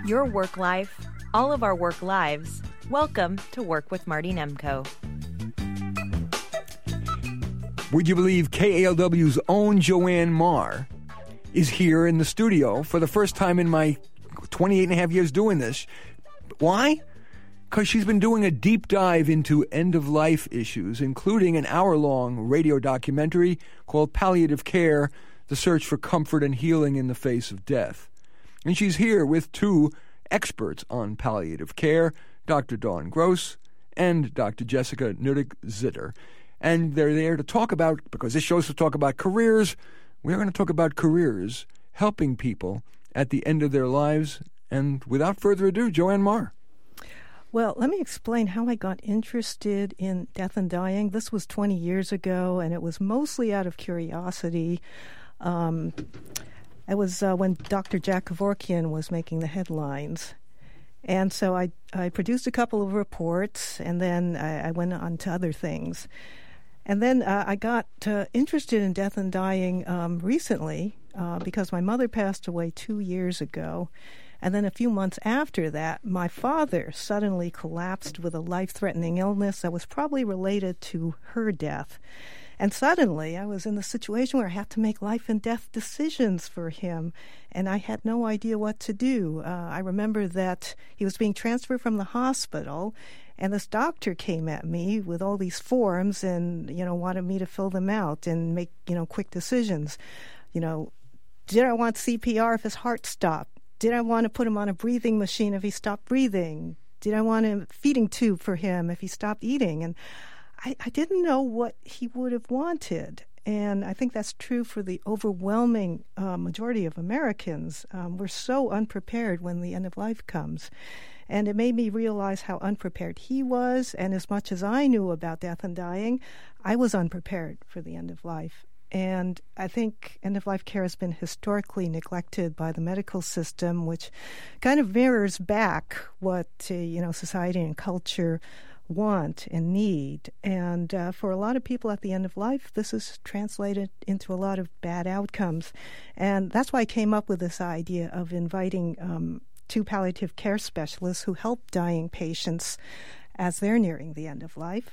Your work life, all of our work lives. Welcome to Work with Marty Nemko. Would you believe KALW's own Joanne Marr is here in the studio for the first time in my 28 and a half years doing this? Why? Because she's been doing a deep dive into end-of-life issues, including an hour-long radio documentary called Palliative Care, The Search for Comfort and Healing in the Face of Death. And she's here with two experts on palliative care, Dr. Dawn Gross and Dr. Jessica Nuyttig-Zitter. And they're there to talk about, because this show's to talk about careers, we're going to talk about careers, helping people at the end of their lives. And without further ado, Joanne Marr. Well, let me explain how I got interested in death and dying. This was 20 years ago, and it was mostly out of curiosity. It was when Dr. Jack Kevorkian was making the headlines. And so I produced a couple of reports, and then I went on to other things. And then I got interested in death and dying recently because my mother passed away 2 years ago. And then a few months after that, my father suddenly collapsed with a life-threatening illness that was probably related to her death. And suddenly, I was in the situation where I had to make life and death decisions for him, and I had no idea what to do. I remember that he was being transferred from the hospital, and this doctor came at me with all these forms and, wanted me to fill them out and make, quick decisions. Did I want CPR if his heart stopped? Did I want to put him on a breathing machine if he stopped breathing? Did I want a feeding tube for him if he stopped eating? And I didn't know what he would have wanted. And I think that's true for the overwhelming majority of Americans. We're so unprepared when the end of life comes. And it made me realize how unprepared he was. And as much as I knew about death and dying, I was unprepared for the end of life. And I think end-of-life care has been historically neglected by the medical system, which kind of mirrors back what, society and culture want and need. And for a lot of people at the end of life, this is translated into a lot of bad outcomes. And that's why I came up with this idea of inviting two palliative care specialists who help dying patients as they're nearing the end of life.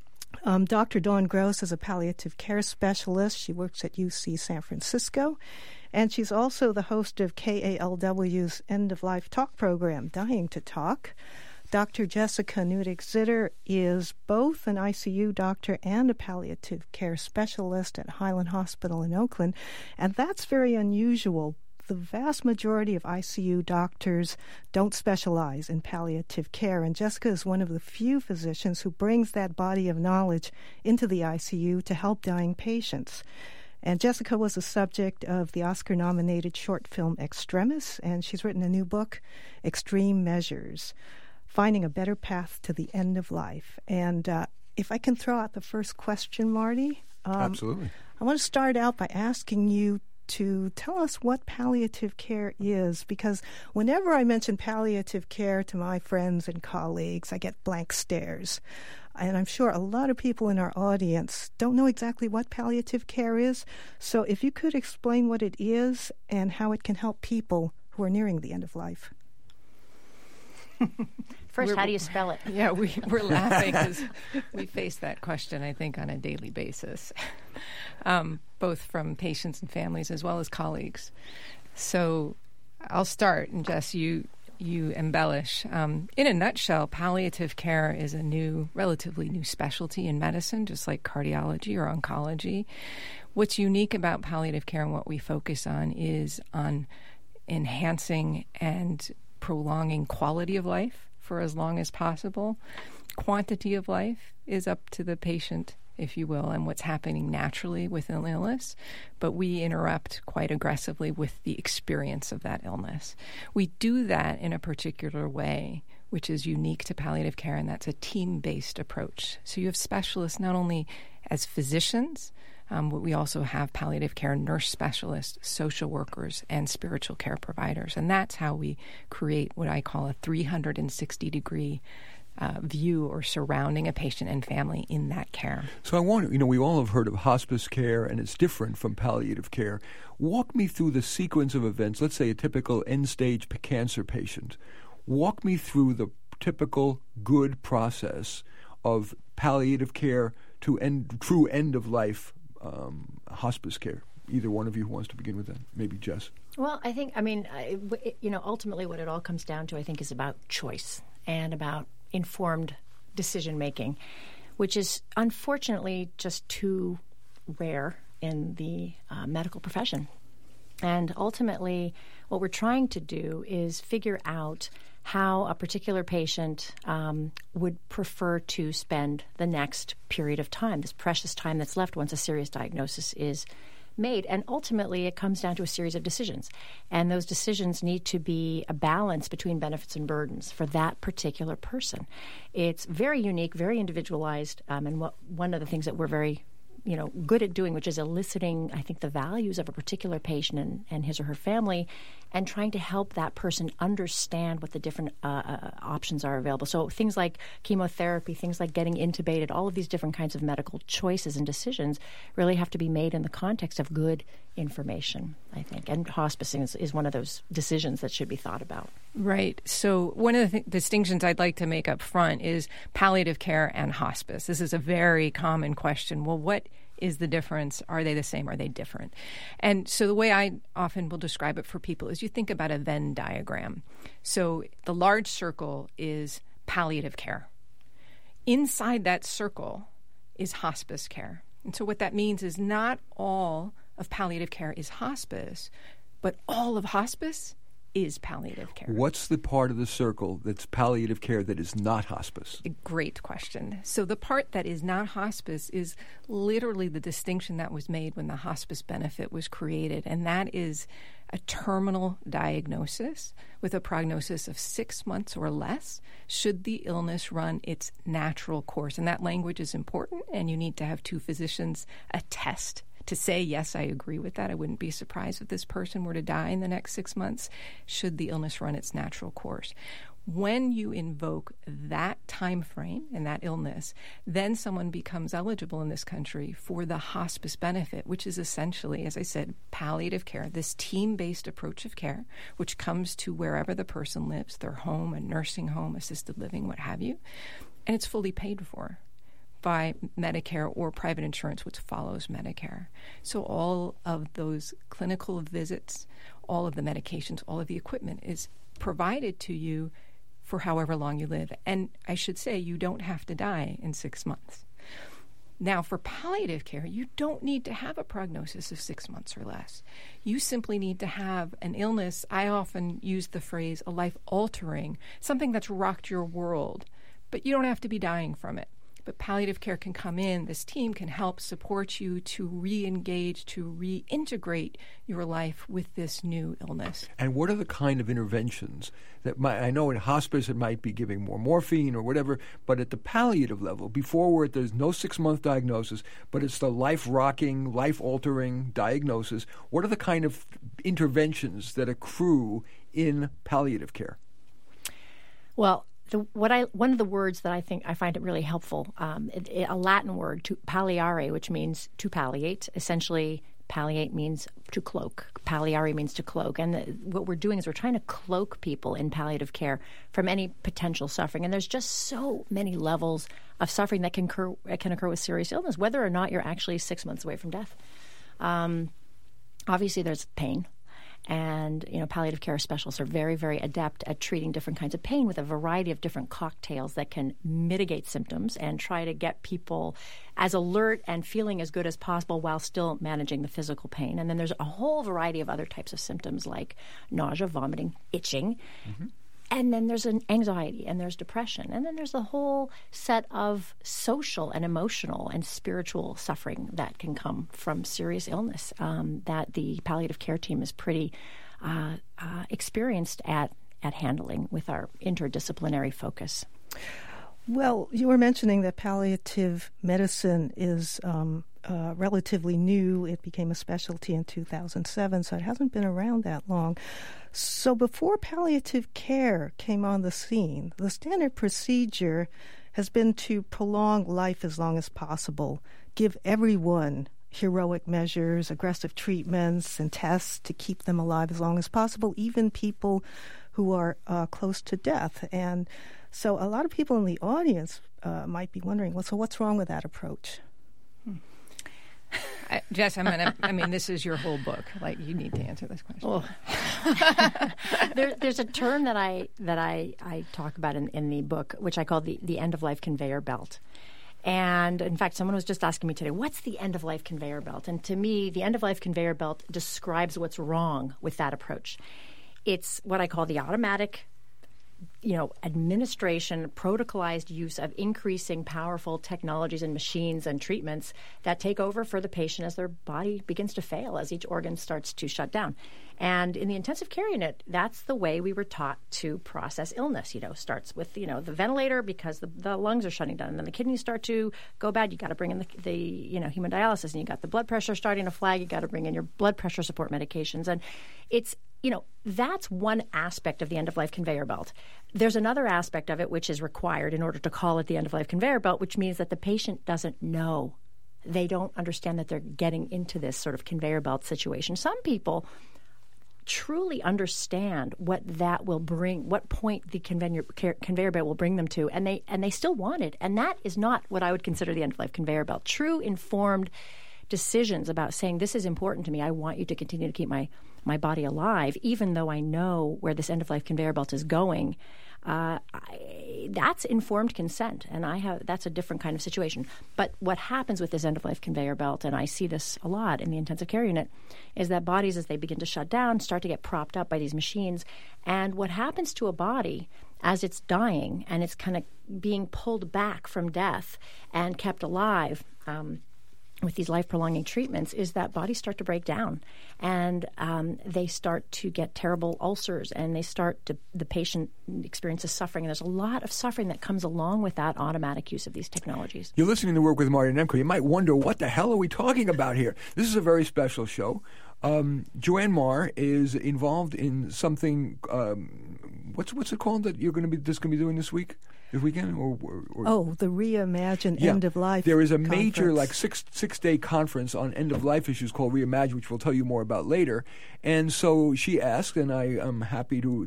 Dr. Dawn Gross is a palliative care specialist. She works at UC San Francisco, and she's also the host of KALW's end-of-life talk program, Dying to Talk. Dr. Jessica Nuyttig-Zitter is both an ICU doctor and a palliative care specialist at Highland Hospital in Oakland, and that's very unusual. The vast majority of ICU doctors don't specialize in palliative care, and Jessica is one of the few physicians who brings that body of knowledge into the ICU to help dying patients. And Jessica was the subject of the Oscar-nominated short film Extremis, and she's written a new book, Extreme Measures, Finding a Better Path to the End of Life. And if I can throw out the first question, Marty. Absolutely. I want to start out by asking you to tell us what palliative care is, because whenever I mention palliative care to my friends and colleagues, I get blank stares. And I'm sure a lot of people in our audience don't know exactly what palliative care is. So if you could explain what it is and how it can help people who are nearing the end of life. First, how do you spell it? Yeah, we're laughing because we face that question, I think, on a daily basis, both from patients and families as well as colleagues. So I'll start, and Jess, you embellish. In a nutshell, palliative care is a relatively new specialty in medicine, just like cardiology or oncology. What's unique about palliative care and what we focus on is on enhancing and prolonging quality of life for as long as possible. Quantity of life is up to the patient, if you will, and what's happening naturally with an illness, but we interrupt quite aggressively with the experience of that illness. We do that in a particular way, which is unique to palliative care, and that's a team-based approach. So you have specialists not only as physicians, but we also have palliative care nurse specialists, social workers, and spiritual care providers. And that's how we create what I call a 360-degree view or surrounding a patient and family in that care. So I want to, we all have heard of hospice care, and it's different from palliative care. Walk me through the sequence of events. Let's say a typical end-stage cancer patient. Walk me through the typical good process of palliative care to true end-of-life hospice care. Either one of you who wants to begin with that. Maybe Jess. Well, ultimately what it all comes down to, I think, is about choice and about informed decision-making, which is unfortunately just too rare in the medical profession. And ultimately, what we're trying to do is figure out how a particular patient would prefer to spend the next period of time, this precious time that's left once a serious diagnosis is made. And ultimately, it comes down to a series of decisions. And those decisions need to be a balance between benefits and burdens for that particular person. It's very unique, very individualized, and one of the things that we're very good at doing, which is eliciting, I think, the values of a particular patient and his or her family, and trying to help that person understand what the different options are available. So things like chemotherapy, things like getting intubated, all of these different kinds of medical choices and decisions really have to be made in the context of good information, I think. And hospicing is one of those decisions that should be thought about. Right. So one of the distinctions I'd like to make up front is palliative care and hospice. This is a very common question. Well, what is the difference? Are they the same? Are they different? And so the way I often will describe it for people is you think about a Venn diagram. So the large circle is palliative care. Inside that circle is hospice care. And so what that means is not all of palliative care is hospice, but all of hospice is palliative care. What's the part of the circle that's palliative care that is not hospice? A great question. So the part that is not hospice is literally the distinction that was made when the hospice benefit was created, and that is a terminal diagnosis with a prognosis of 6 months or less should the illness run its natural course. And that language is important, and you need to have two physicians attest to say, yes, I agree with that. I wouldn't be surprised if this person were to die in the next 6 months should the illness run its natural course. When you invoke that time frame and that illness, then someone becomes eligible in this country for the hospice benefit, which is essentially, as I said, palliative care, this team-based approach of care, which comes to wherever the person lives, their home, a nursing home, assisted living, what have you, and it's fully paid for by Medicare or private insurance, which follows Medicare. So all of those clinical visits, all of the medications, all of the equipment is provided to you for however long you live. And I should say, you don't have to die in 6 months. Now, for palliative care, you don't need to have a prognosis of 6 months or less. You simply need to have an illness. I often use the phrase a life-altering, something that's rocked your world, but you don't have to be dying from it. But palliative care can come in. This team can help support you to re-engage, to reintegrate your life with this new illness. And what are the kind of interventions that I know in hospice it might be giving more morphine or whatever, but at the palliative level, before where there's no 6-month diagnosis, but it's the life-rocking, life-altering diagnosis, what are the kind of interventions that accrue in palliative care? Well, one of the words that I find it really helpful, a Latin word, to palliare, which means to palliate. Essentially, palliate means to cloak. Palliare means to cloak. And what we're doing is we're trying to cloak people in palliative care from any potential suffering. And there's just so many levels of suffering that can occur with serious illness, whether or not you're actually 6 months away from death. Obviously, there's pain. And, palliative care specialists are very, very adept at treating different kinds of pain with a variety of different cocktails that can mitigate symptoms and try to get people as alert and feeling as good as possible while still managing the physical pain. And then there's a whole variety of other types of symptoms like nausea, vomiting, itching. Mm-hmm. And then there's an anxiety, and there's depression. And then there's a whole set of social and emotional and spiritual suffering that can come from serious illness that the palliative care team is pretty experienced at handling with our interdisciplinary focus. Well, you were mentioning that palliative medicine is relatively new. It became a specialty in 2007, so it hasn't been around that long. So before palliative care came on the scene, the standard procedure has been to prolong life as long as possible, give everyone heroic measures, aggressive treatments, and tests to keep them alive as long as possible, even people who are close to death. And so a lot of people in the audience might be wondering, well, so what's wrong with that approach? Jess, this is your whole book. Like, you need to answer this question. Oh. There's a term that I talk about in the book, which I call the end-of-life conveyor belt. And, in fact, someone was just asking me today, what's the end-of-life conveyor belt? And to me, the end-of-life conveyor belt describes what's wrong with that approach. It's what I call the automatic administration, protocolized use of increasing powerful technologies and machines and treatments that take over for the patient as their body begins to fail, as each organ starts to shut down. And in the intensive care unit, that's the way we were taught to process illness. Starts with, the ventilator because the lungs are shutting down, and then the kidneys start to go bad. You got to bring in the hemodialysis, and you got the blood pressure starting to flag. You got to bring in your blood pressure support medications. And it's, that's one aspect of the end-of-life conveyor belt. There's another aspect of it which is required in order to call it the end-of-life conveyor belt, which means that the patient doesn't know. They don't understand that they're getting into this sort of conveyor belt situation. Some people truly understand what that will bring, what point the conveyor belt will bring them to, and they still want it. And that is not what I would consider the end-of-life conveyor belt. True informed decisions about saying, this is important to me, I want you to continue to keep my body alive, even though I know where this end-of-life conveyor belt is going, that's informed consent, and that's a different kind of situation. But what happens with this end-of-life conveyor belt, and I see this a lot in the intensive care unit, is that bodies, as they begin to shut down, start to get propped up by these machines. And what happens to a body as it's dying and it's kind of being pulled back from death and kept alive with these life-prolonging treatments is that bodies start to break down, and they start to get terrible ulcers, and the patient experiences suffering. And there's a lot of suffering that comes along with that automatic use of these technologies. You're listening to Work with Marty Nemko. You might wonder, what the hell are we talking about here? This is a very special show. Joanne Marr is involved in something. What's it called that you're going to be doing this weekend? Or the Reimagine End of Life. There is a conference. major six-day conference on end of life issues called Reimagine, which we'll tell you more about later. And so she asked, and I am happy to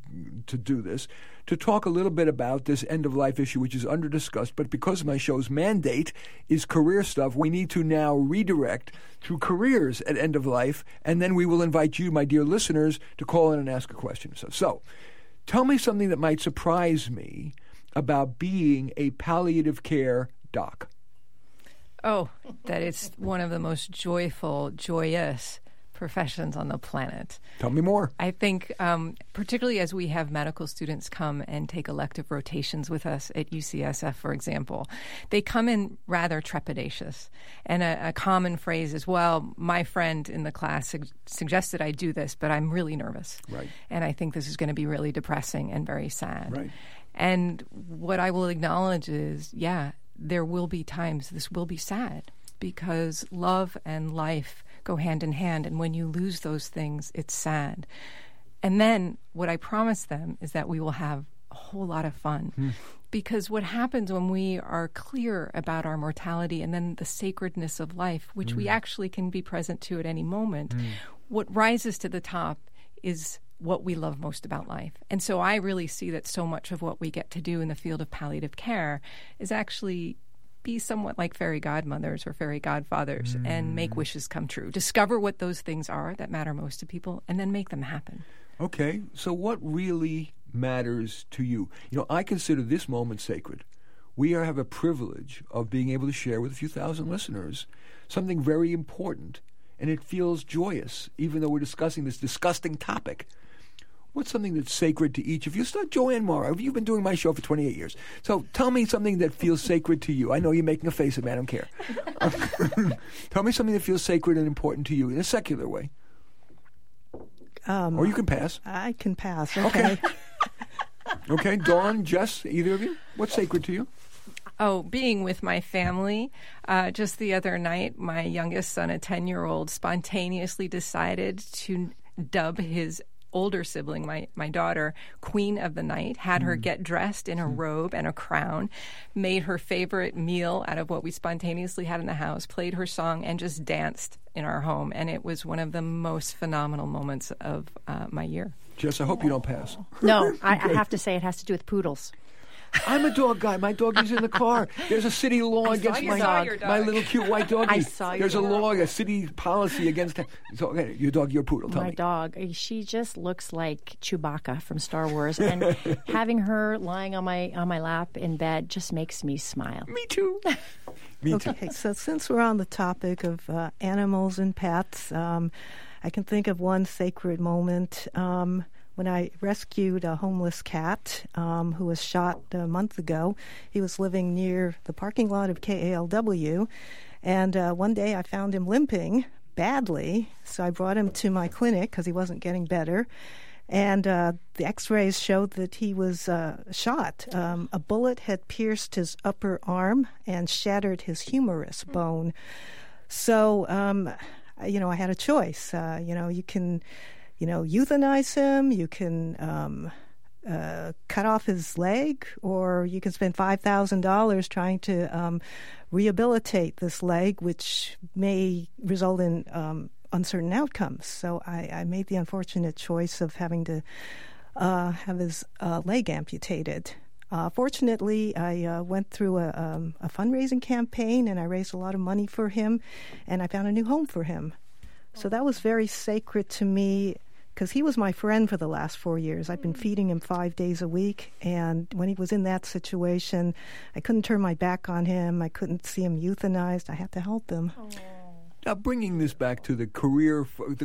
do this, to talk a little bit about this end of life issue, which is under discussed. But because my show's mandate is career stuff, we need to now redirect to careers at end of life, and then we will invite you, my dear listeners, to call in and ask a question. So tell me something that might surprise me about being a palliative care doc. Oh, that it's one of the most joyous professions on the planet. Tell me more. I think particularly as we have medical students come and take elective rotations with us at UCSF, for example, they come in rather trepidatious. And a common phrase is, well, my friend in the class suggested I do this, but I'm really nervous. Right. And I think this is going to be really depressing and very sad. Right. And what I will acknowledge is, there will be times this will be sad, because love and life go hand in hand. And when you lose those things, it's sad. And then what I promise them is that we will have a whole lot of fun. Because what happens when we are clear about our mortality and then the sacredness of life, which we actually can be present to at any moment, what rises to the top is what we love most about life. And so I really see that so much of what we get to do in the field of palliative care is actually be somewhat like fairy godmothers or fairy godfathers and make wishes come true. Discover what those things are that matter most to people and then make them happen. Okay, so what really matters to you? I consider this moment sacred. We have a privilege of being able to share with a few thousand listeners something very important, and it feels joyous, even though we're discussing this disgusting topic. What's something that's sacred to each of you? Start Joanne Marr. You've been doing my show for 28 years. So tell me something that feels sacred to you. I know you're making a face at me. I don't care. Tell me something that feels sacred and important to you in a secular way. Or you can pass. I can pass. Okay. Okay. Dawn, Jess, either of you? What's sacred to you? Oh, being with my family. Just the other night, my youngest son, a 10-year-old, spontaneously decided to dub his older sibling, my daughter, Queen of the Night, had her get dressed in a robe and a crown, made her favorite meal out of what we spontaneously had in the house, played her song, and just danced in our home. And it was one of the most phenomenal moments of my year. Jess, I hope you don't pass. No, I have to say it has to do with poodles. I'm a dog guy. My dog is in the car. There's a city law against my little cute white doggy. I saw your There's dog. a law, a city policy against him. So, okay, your dog, your poodle. Tell My me. dog, she just looks like Chewbacca from Star Wars, and having her lying on my lap in bed just makes me smile. Me too. Me too. Okay, so since we're on the topic of animals and pets, I can think of one sacred moment when I rescued a homeless cat who was shot a month ago. He was living near the parking lot of KALW, and one day I found him limping badly, so I brought him to my clinic because he wasn't getting better. And the x-rays showed that he was shot. A bullet had pierced his upper arm and shattered his humerus bone. So, I had a choice. You can, euthanize him, you can cut off his leg, or you can spend $5,000 trying to rehabilitate this leg, which may result in uncertain outcomes. So I made the unfortunate choice of having to have his leg amputated. Fortunately, I went through a fundraising campaign, and I raised a lot of money for him, and I found a new home for him. So that was very sacred to me, because he was my friend for the last 4 years. I've been feeding him 5 days a week, and when he was in that situation, I couldn't turn my back on him. I couldn't see him euthanized. I had to help him. Now, bringing this back to the career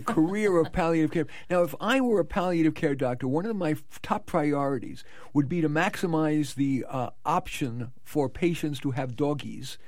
of palliative care. Now, if I were a palliative care doctor, one of my top priorities would be to maximize the option for patients to have doggies.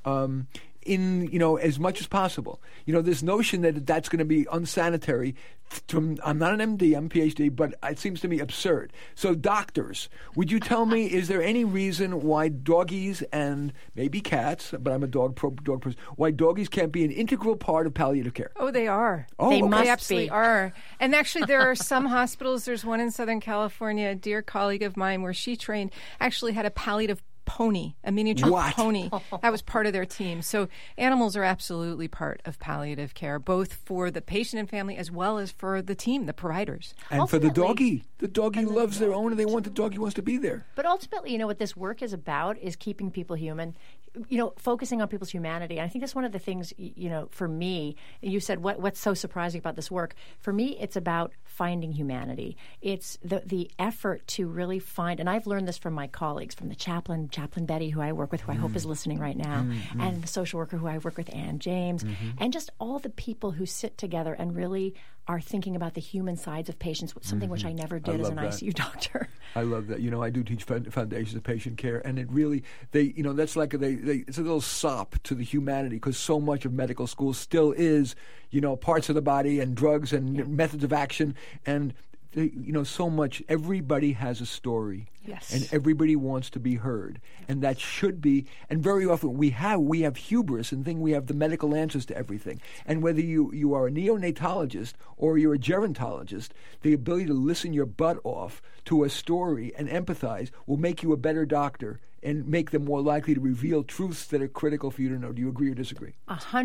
As much as possible. This notion that that's going to be unsanitary. I'm not an MD, I'm a PhD, but it seems to me absurd. So, doctors, would you tell me, is there any reason why doggies and maybe cats, but I'm a dog person, why doggies can't be an integral part of palliative care? Oh, they are. Oh, They okay. must They absolutely be. are. And actually, there are some hospitals. There's one in Southern California, a dear colleague of mine, where she trained, actually had a palliative pony, a miniature What? pony. That was part of their team. So animals are absolutely part of palliative care, both for the patient and family as well as for the team, the providers. And for the Ultimately- doggy loves their owner. They want the doggy wants to be there. But ultimately, what this work is about is keeping people human, focusing on people's humanity. And I think that's one of the things, for me, you said, what's so surprising about this work? For me, it's about finding humanity. It's the effort to really find, and I've learned this from my colleagues, from the chaplain Betty, who I work with, who I hope is listening right now, and the social worker who I work with, Ann James, and just all the people who sit together and really are thinking about the human sides of patients, something which I never did as an love that. ICU doctor. I love that. I do teach foundations of patient care, and it really, that's like it's a little sop to the humanity, because so much of medical school still is, parts of the body and drugs and methods of action, and so much. Everybody has a story. Yes. And everybody wants to be heard. And that should be, and very often we have hubris and think we have the medical answers to everything. And whether you are a neonatologist or you're a gerontologist, the ability to listen your butt off to a story and empathize will make you a better doctor and make them more likely to reveal truths that are critical for you to know. Do you agree or disagree?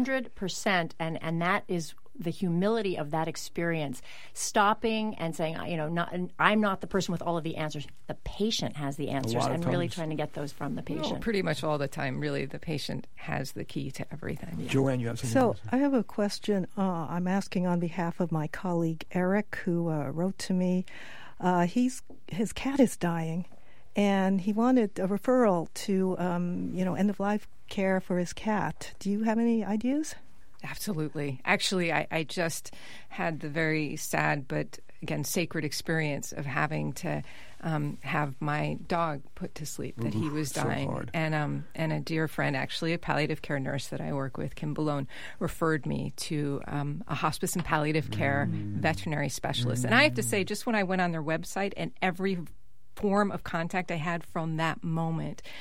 100%, and that is the humility of that experience, stopping and saying, I'm not the person with all of the answers. The patient has the answers, and really times. trying to get those from the patient. Well, pretty much all the time, really, the patient has the key to everything. Joanne, you have something So to say? I have a question I'm asking on behalf of my colleague Eric, who wrote to me. His cat is dying, and he wanted a referral to end-of-life care for his cat. Do you have any ideas? Absolutely. Actually, I just had the very sad but, again, sacred experience of having to have my dog put to sleep, that he was so dying. hard. And a dear friend, actually a palliative care nurse that I work with, Kim Ballone, referred me to a hospice and palliative care veterinary specialist. And I have to say, just when I went on their website and every form of contact I had from that moment,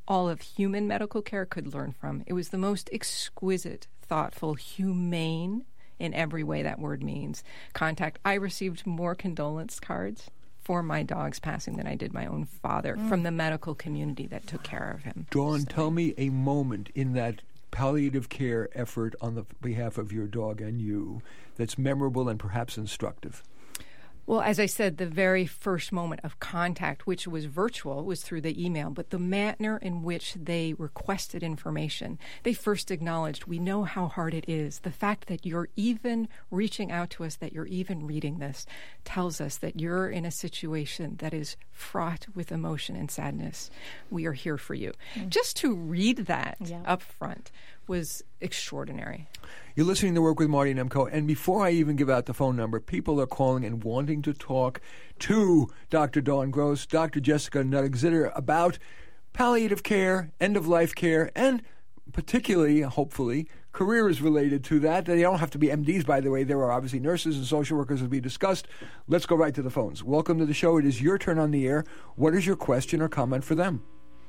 all of human medical care could learn from. It was the most exquisite, thoughtful, humane, in every way that word means, contact. I received more condolence cards for my dog's passing than I did my own father from the medical community that took care of him. Dawn, tell me a moment in that palliative care effort on the behalf of your dog and you that's memorable and perhaps instructive. Well, as I said, the very first moment of contact, which was virtual, was through the email, but the manner in which they requested information, they first acknowledged, we know how hard it is. The fact that you're even reaching out to us, that you're even reading this, tells us that you're in a situation that is fraught with emotion and sadness. We are here for you. Just to read that up front was extraordinary. You're listening to Work with Marty Nemko, and before I even give out the phone number, people are calling and wanting to talk to Dr. Dawn Gross, Dr. Jessica Nuttig-Zitter about palliative care, end-of-life care, and particularly, hopefully, careers related to that. They don't have to be MDs, by the way. There are obviously nurses and social workers as we discussed. Let's go right to the phones. Welcome to the show. It is your turn on the air. What is your question or comment for them?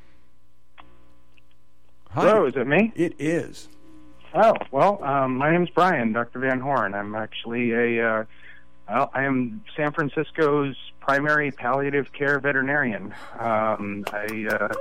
Hi. Hello, is it me? It is. Oh, well, my name's Brian, Dr. Van Horn. I'm actually I am San Francisco's primary palliative care veterinarian. I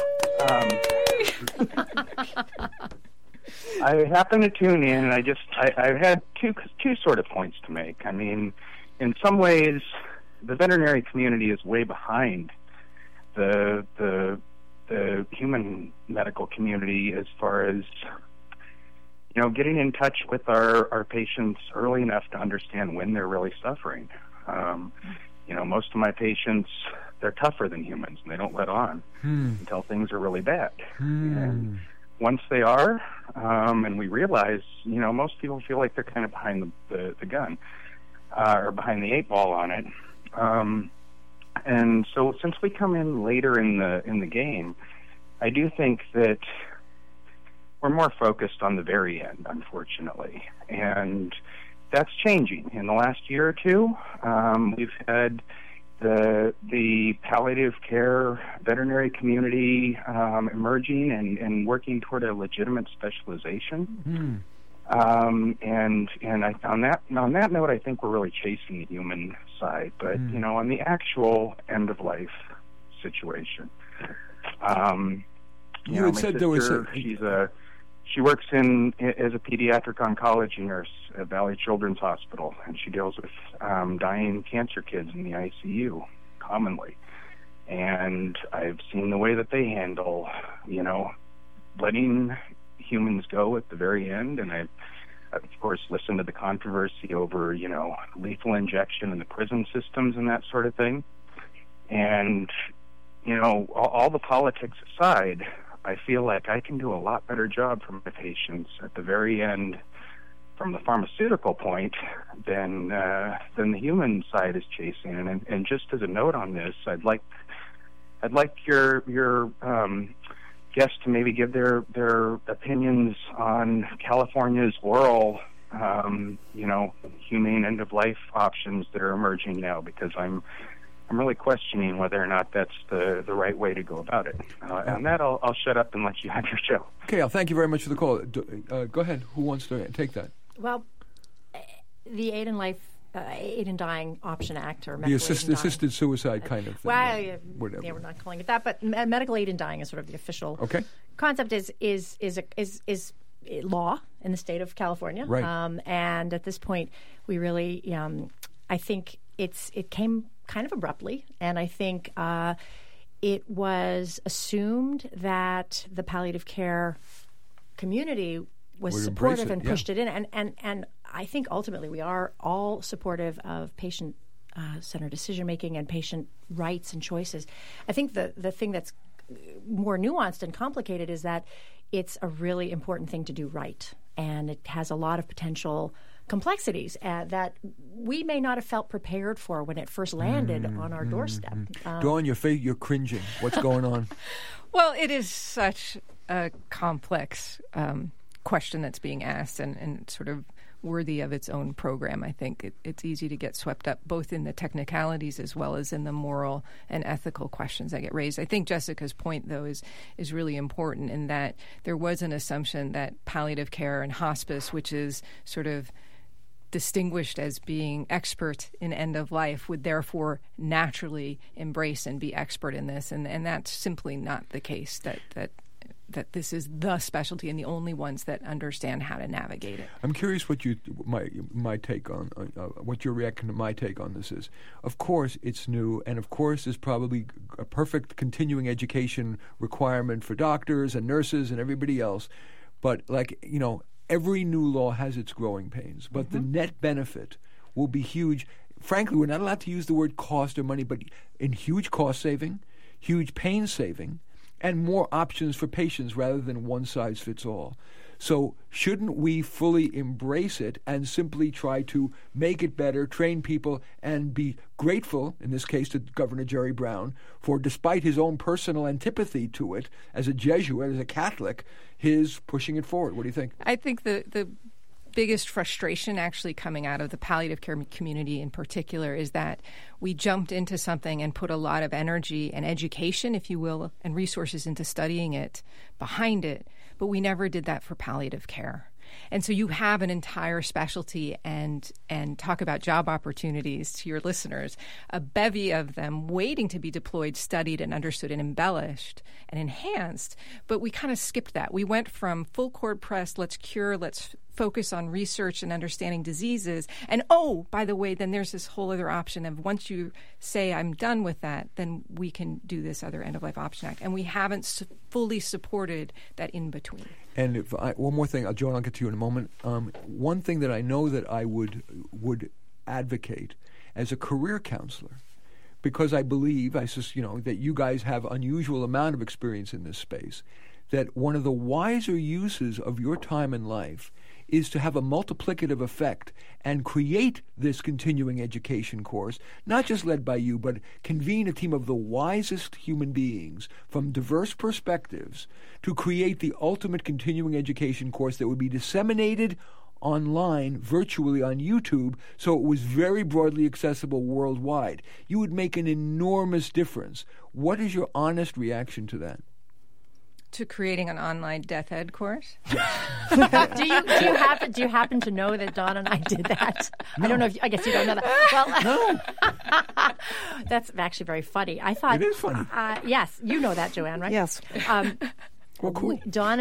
happened to tune in, and I had two sort of points to make. I mean, in some ways, the veterinary community is way behind the human medical community as far as, you know, getting in touch with our patients early enough to understand when they're really suffering. You know, most of my patients, they're tougher than humans, and they don't let on until things are really bad. And once they are, and we realize, you know, most people feel like they're kind of behind the gun, or behind the eight ball on it. And so since we come in later in the game, I do think that we're more focused on the very end, unfortunately. And that's changing. In the last year or two, we've had the palliative care veterinary community emerging and working toward a legitimate specialization. And I found that, on that note, I think we're really chasing the human side. But, you know, on the actual end-of-life situation, you had said there was she works as a pediatric oncology nurse at Valley Children's Hospital, and she deals with dying cancer kids in the ICU commonly. And I've seen the way that they handle, you know, letting humans go at the very end, and I've of course listened to the controversy over, you know, lethal injection in the prison systems and that sort of thing. And, you know, all the politics aside, I feel like I can do a lot better job for my patients at the very end from the pharmaceutical point than the human side is chasing. And just as a note on this, I'd like your guests to maybe give their opinions on California's oral, you know, humane end of life options that are emerging now, because I'm really questioning whether or not that's the right way to go about it. And that I'll shut up and let you have your show. Okay, Al, thank you very much for the call. Go ahead. Who wants to take that? Well, the Aid in Dying Option Act, or the assisted suicide kind of thing. Well, whatever. Yeah, we're not calling it that, but medical aid in dying is sort of the official concept. Is law in the state of California, right? And at this point, we really, I think it came kind of abruptly, and I think it was assumed that the palliative care community was supportive and pushed it in, and I think ultimately we are all supportive of patient-centered decision-making and patient rights and choices. I think the thing that's more nuanced and complicated is that it's a really important thing to do right, and it has a lot of potential complexities that we may not have felt prepared for when it first landed on our doorstep. Dawn, you're cringing. What's going on? Well, it is such a complex question that's being asked, and sort of worthy of its own program. I think it's easy to get swept up both in the technicalities as well as in the moral and ethical questions that get raised. I think Jessica's point, though, is really important in that there was an assumption that palliative care and hospice, which is sort of distinguished as being expert in end of life, would therefore naturally embrace and be expert in this, and that's simply not the case. That this is the specialty and the only ones that understand how to navigate it. I'm curious what my take on what your reaction to my take on this is. Of course, it's new, and of course, there's probably a perfect continuing education requirement for doctors and nurses and everybody else. But every new law has its growing pains, but the net benefit will be huge. Frankly, we're not allowed to use the word cost or money, but in huge cost saving, huge pain saving, and more options for patients rather than one size fits all. So shouldn't we fully embrace it and simply try to make it better, train people, and be grateful, in this case to Governor Jerry Brown, for, despite his own personal antipathy to it, as a Jesuit, as a Catholic, his pushing it forward? What do you think? I think the biggest frustration actually coming out of the palliative care community in particular is that we jumped into something and put a lot of energy and education, if you will, and resources into studying it, behind it, but we never did that for palliative care. And so you have an entire specialty, and talk about job opportunities to your listeners, a bevy of them waiting to be deployed, studied, and understood, and embellished and enhanced. But we kind of skipped that. We went from full court press, let's cure, let's focus on research and understanding diseases. And by the way, then there's this whole other option of once you say I'm done with that, then we can do this other End-of-Life Option Act. And we haven't fully supported that in between. And one more thing, Joan, I'll get to you in a moment. One thing that I know that I would advocate as a career counselor, because I believe, that you guys have unusual amount of experience in this space, that one of the wiser uses of your time in life is to have a multiplicative effect and create this continuing education course, not just led by you, but convene a team of the wisest human beings from diverse perspectives to create the ultimate continuing education course that would be disseminated online, virtually on YouTube, so it was very broadly accessible worldwide. You would make an enormous difference. What is your honest reaction to that? To creating an online death ed course? Yes. Do you happen to know that Dawn and I did that? No. I don't know. I guess you don't know that. Well, no. That's actually very funny. I thought it is funny. Yes, you know that, Joanne, right? Yes. Well, cool. Dawn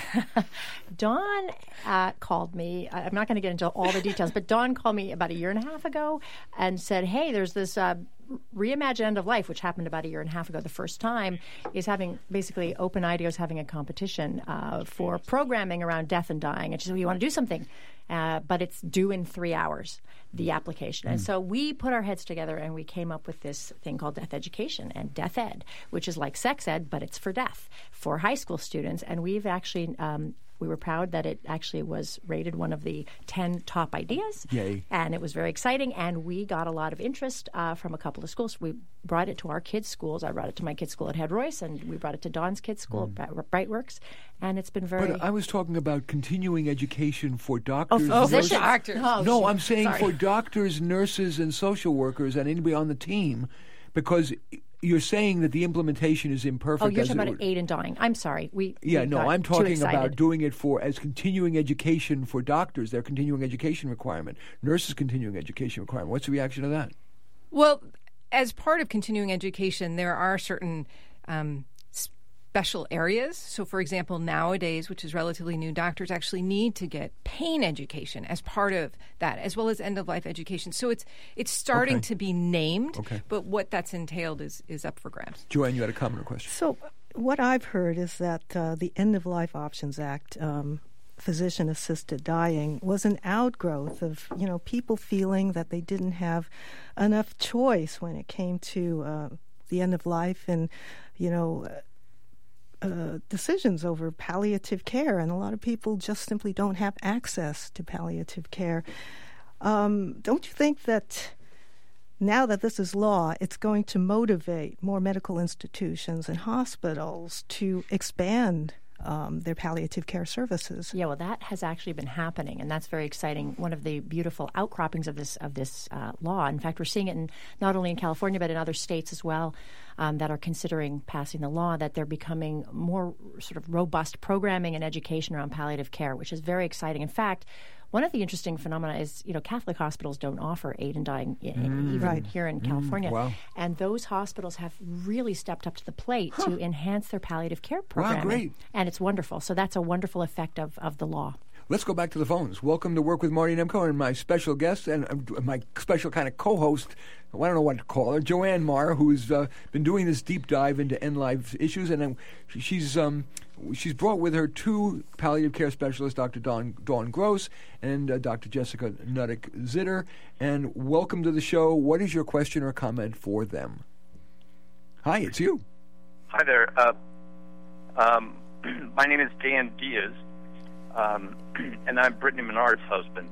called me. I'm not going to get into all the details, but Dawn called me about 1.5 years ago and said, "Hey, there's this Reimagine End of Life, which happened about 1.5 years ago. The first time is having basically Open IDEO is having a competition for programming around death and dying. And she said, "We want to do something, but it's due in 3 hours." The application. And so we put our heads together and we came up with this thing called Death Education and Death Ed, which is like sex ed, but it's for death for high school students. And we've actually we were proud that it actually was rated one of the 10 top ideas. Yay. And it was very exciting. And we got a lot of interest from a couple of schools. We brought it to our kids' schools. I brought it to my kids' school at Head Royce, and we brought it to Dawn's kids' school at Brightworks. And it's been very... But I was talking about continuing education for doctors. Physicians. Doctors. No, I'm saying for doctors, nurses, and social workers, and anybody on the team, because you're saying that the implementation is imperfect. Oh, you're talking about aid in dying. I'm sorry. I'm talking about doing it as continuing education for doctors, their continuing education requirement, nurses' continuing education requirement. What's the reaction to that? Well, as part of continuing education, there are certain special areas. So, for example, nowadays, which is relatively new, doctors actually need to get pain education as part of that, as well as end-of-life education. So it's starting to be named, but what that's entailed is up for grabs. Joanne, you had a comment or question? So what I've heard is that the End-of-Life Options Act, physician-assisted dying, was an outgrowth of, people feeling that they didn't have enough choice when it came to the end of life and, decisions over palliative care, and a lot of people just simply don't have access to palliative care. Don't you think that now that this is law, it's going to motivate more medical institutions and hospitals to expand their palliative care services. Yeah, well, that has actually been happening, and that's very exciting. One of the beautiful outcroppings of this law. In fact, we're seeing it not only in California but in other states as well that are considering passing the law. That they're becoming more sort of robust programming and education around palliative care, which is very exciting. In fact, one of the interesting phenomena is, Catholic hospitals don't offer aid in dying, even here in California. Wow. And those hospitals have really stepped up to the plate to enhance their palliative care programming. Wow, great. And it's wonderful. So that's a wonderful effect of the law. Let's go back to the phones. Welcome to Work with Marty Nemko and my special guest and my special kind of co-host, I don't know what to call her, Joanne Marr, who's been doing this deep dive into end-life issues. And she's brought with her two palliative care specialists, Dr. Dawn Gross and Dr. Jessica Nuddick-Zitter. And welcome to the show. What is your question or comment for them? Hi, it's you. Hi there. My name is Dan Diaz. And I'm Brittany Menard's husband.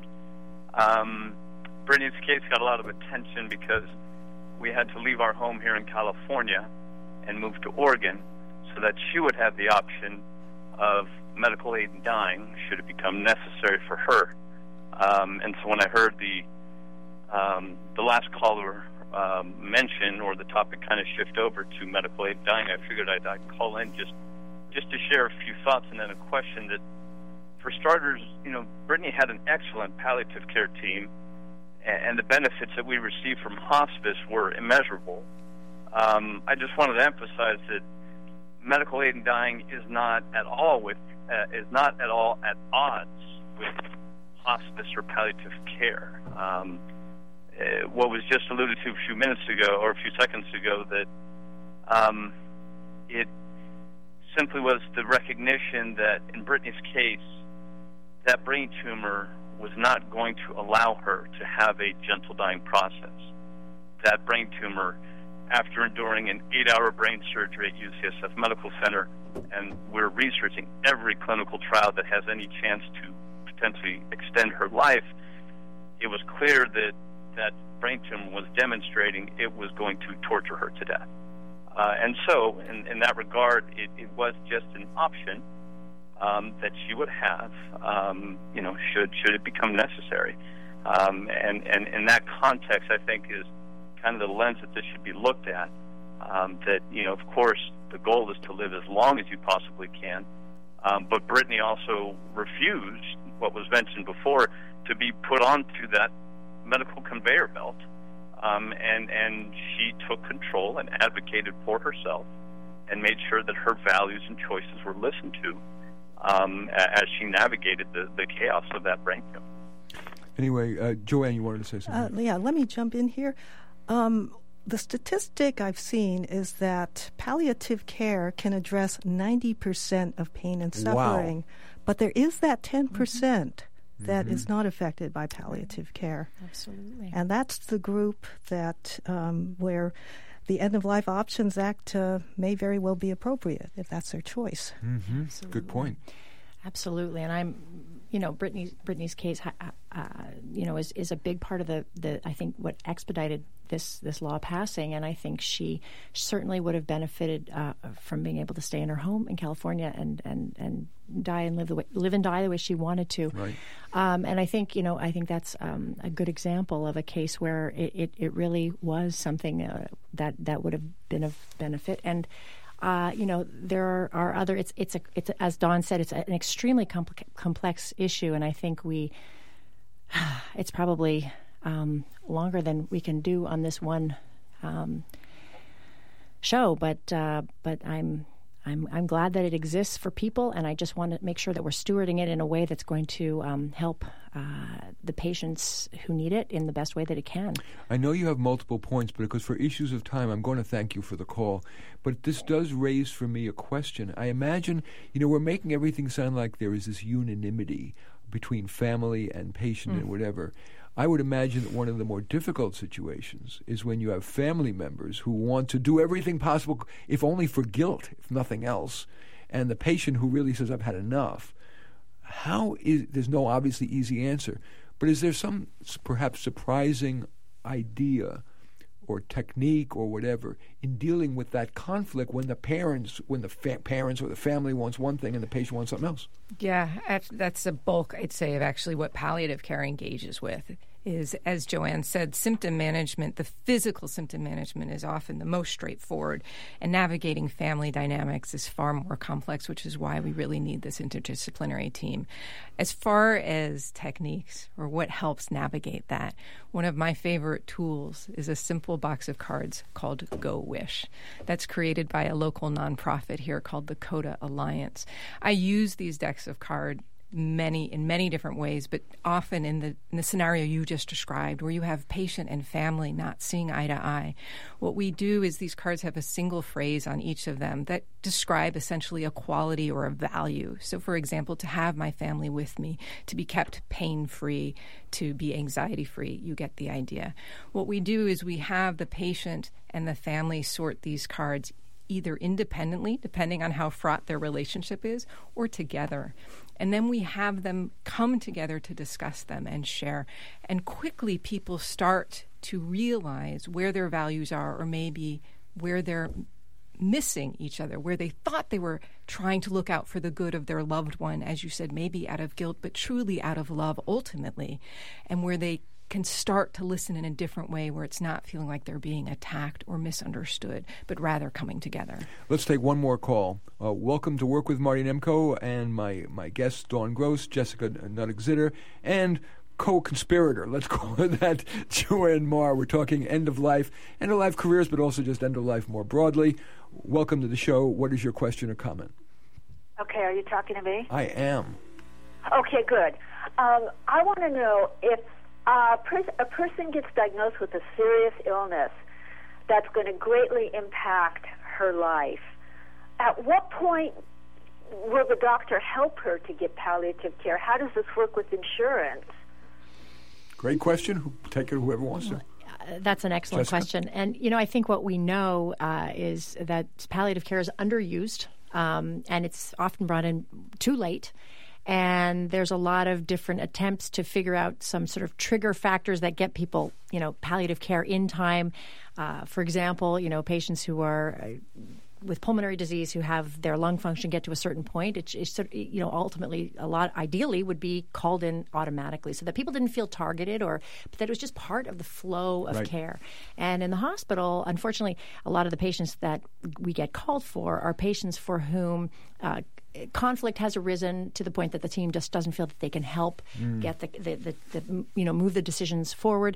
Brittany's case got a lot of attention because we had to leave our home here in California and move to Oregon so that she would have the option of medical aid in dying should it become necessary for her. And so when I heard the last caller mention or the topic kind of shift over to medical aid in dying, I figured I'd call in just to share a few thoughts and then a question that, for starters, Brittany had an excellent palliative care team, and the benefits that we received from hospice were immeasurable. I just wanted to emphasize that medical aid in dying is not at all at odds with hospice or palliative care. What was just alluded to a few minutes ago or a few seconds ago, that it simply was the recognition that in Brittany's case, that brain tumor was not going to allow her to have a gentle dying process. That brain tumor, after enduring an 8-hour brain surgery at UCSF Medical Center, and we're researching every clinical trial that has any chance to potentially extend her life, it was clear that that brain tumor was demonstrating it was going to torture her to death. And so, in that regard, it was just an option that she would have, should it become necessary. And in that context, I think is kind of the lens that this should be looked at. That, of course, the goal is to live as long as you possibly can. But Brittany also refused, what was mentioned before, to be put onto that medical conveyor belt. And she took control and advocated for herself and made sure that her values and choices were listened to as she navigated the chaos of that brain tumor. Anyway, Joanne, you wanted to say something? Yeah, let me jump in here. The statistic I've seen is that palliative care can address 90% of pain and suffering, but there is that 10% that is not affected by palliative care. Absolutely. And that's the group that where the End of Life Options Act may very well be appropriate if that's their choice. Mm-hmm. Good point. Absolutely, and I'm, Brittany's case, is a big part of the I think what expedited this law passing, and I think she certainly would have benefited from being able to stay in her home in California and die and live and die the way she wanted to. Right. And I think that's a good example of a case where it really was something that would have been of benefit. And there are other. It's as Dawn said, it's an extremely complex issue, and I think it's probably longer than we can do on this one show. But I'm glad that it exists for people, and I just want to make sure that we're stewarding it in a way that's going to help the patients who need it in the best way that it can. I know you have multiple points, but because for issues of time, I'm going to thank you for the call. But this does raise for me a question. I imagine, we're making everything sound like there is this unanimity between family and patient and whatever. I would imagine that one of the more difficult situations is when you have family members who want to do everything possible, if only for guilt, if nothing else, and the patient who really says, I've had enough. There's no obviously easy answer, but is there some perhaps surprising idea or technique or whatever in dealing with that conflict when the parents or the family wants one thing and the patient wants something else? Yeah, that's the bulk, I'd say, of actually what palliative care engages with. Is, as Joanne said, symptom management, the physical symptom management is often the most straightforward, and navigating family dynamics is far more complex, which is why we really need this interdisciplinary team. As far as techniques or what helps navigate that, one of my favorite tools is a simple box of cards called Go Wish. That's created by a local nonprofit here called the CODA Alliance. I use these decks of cards in many different ways, but often in the scenario you just described, where you have patient and family not seeing eye to eye. What we do is these cards have a single phrase on each of them that describe essentially a quality or a value. So, for example, to have my family with me, to be kept pain-free, to be anxiety-free. You get the idea. What we do is we have the patient and the family sort these cards either independently, depending on how fraught their relationship is, or together. And then we have them come together to discuss them and share. And quickly people start to realize where their values are, or maybe where they're missing each other, where they thought they were trying to look out for the good of their loved one, as you said, maybe out of guilt, but truly out of love ultimately, and where they can start to listen in a different way, where it's not feeling like they're being attacked or misunderstood, but rather coming together. Let's take one more call. Welcome to Work with Marty Nemko and my guests, Dawn Gross, Jessica Nuttig-Zitter, and co-conspirator, let's call her that, Joanne Marr. We're talking end-of-life careers, but also just end-of-life more broadly. Welcome to the show. What is your question or comment? Okay, are you talking to me? I am. Okay, good. I want to know if a person gets diagnosed with a serious illness that's going to greatly impact her life, at what point will the doctor help her to get palliative care? How does this work with insurance? Great question. Take it, whoever wants to. That's an excellent question. And, I think what we know is that palliative care is underused, and it's often brought in too late. And there's a lot of different attempts to figure out some sort of trigger factors that get people, palliative care in time. For example, patients who are with pulmonary disease who have their lung function get to a certain point, it's ultimately ideally would be called in automatically, so that people didn't feel targeted, but that it was just part of the flow of care. And in the hospital, unfortunately, a lot of the patients that we get called for are patients for whom conflict has arisen to the point that the team just doesn't feel that they can help get the move the decisions forward,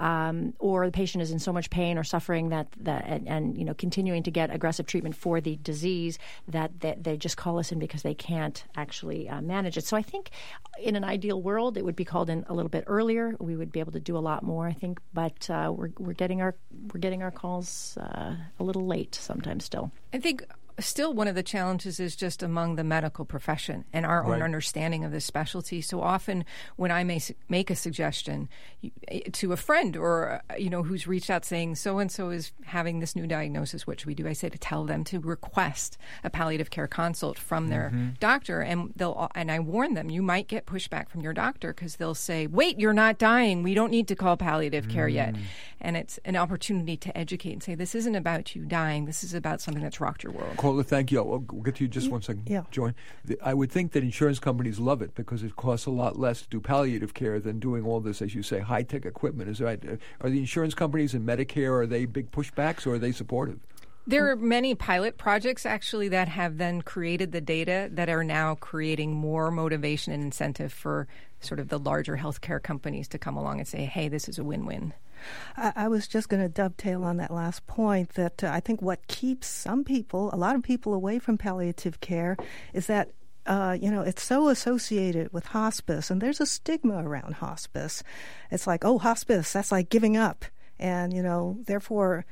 or the patient is in so much pain or suffering that continuing to get aggressive treatment for the disease that they just call us in because they can't actually manage it. So I think in an ideal world it would be called in a little bit earlier. We would be able to do a lot more, I think, but we're getting our calls a little late sometimes still. I think still one of the challenges is just among the medical profession and our own understanding of this specialty. So often when I make a suggestion to a friend or, who's reached out saying so-and-so is having this new diagnosis, which we do, I say to tell them to request a palliative care consult from their doctor. And I warn them, you might get pushback from your doctor because they'll say, wait, you're not dying. We don't need to call palliative care yet. And it's an opportunity to educate and say, this isn't about you dying. This is about something that's rocked your world. Caller, thank you. We'll get to you just 1 second, Joanne. I would think that insurance companies love it because it costs a lot less to do palliative care than doing all this, as you say, high-tech equipment. Is that right? Are the insurance companies and Medicare, are they big pushbacks or are they supportive? There are many pilot projects, actually, that have then created the data that are now creating more motivation and incentive for sort of the larger healthcare companies to come along and say, hey, this is a win-win. I was just going to dovetail on that last point that I think what keeps a lot of people away from palliative care is that it's so associated with hospice, and there's a stigma around hospice. It's like, oh, hospice, that's like giving up. And, therefore,